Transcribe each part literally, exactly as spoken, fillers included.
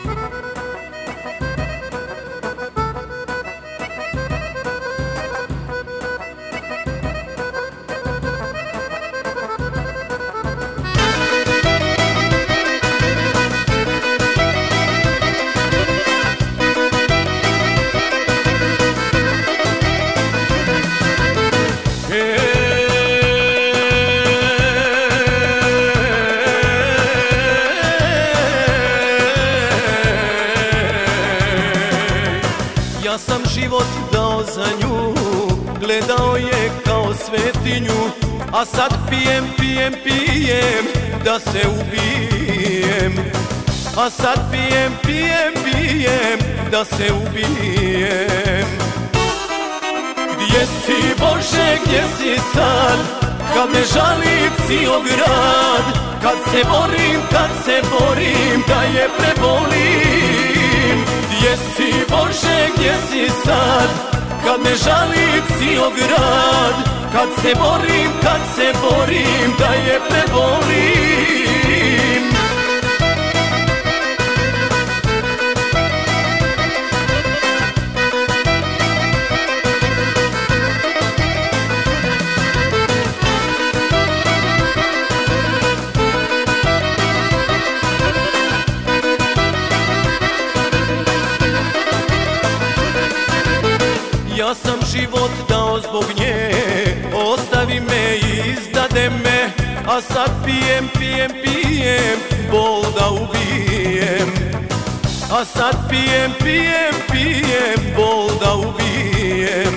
Ja sam život dao za nju, gledao je kao svetinju, a sad pijem, pijem, pijem da se ubijem. A sad pijem, pijem, pijem da se ubijem. Gdje si Bože, gdje si sad, kad me žali cijel grad, kad se borim, kad se borim da je prebolim. Gdje si Bože, gdje si sad, kad me žali cijel grad, kad se borim, kad se borim da je prebolim. Ja sam život dao zbog nje, ostavi me i izdade me, a sad pijem, pijem, pijem, bol da ubijem. A sad pijem, pijem, pijem, bol da ubijem.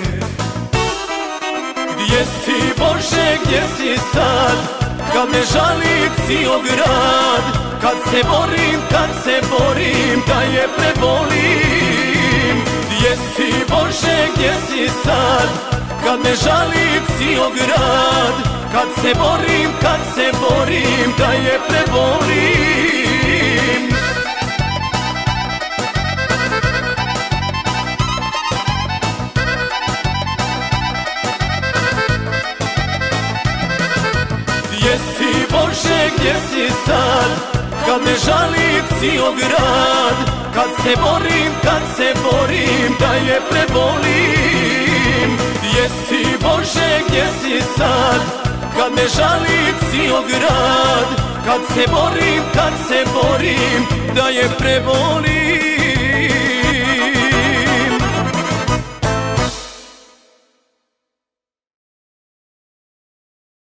Gdje si Bože, gdje si sad, kad me žali cijel grad, kad se borim, kad se borim da je prebolim. Gdje si Bože, gdje si sad, kad me žali cijel grad, kad se borim, kad se borim da je prebolim. Gdje si Bože, gdje si sad, kad me žali cijel grad, kad se borim, kad se borim da je prebolim. Gdje si Bože, gdje si sad, kad me žali cijel grad, kad se borim, kad se borim da je prebolim.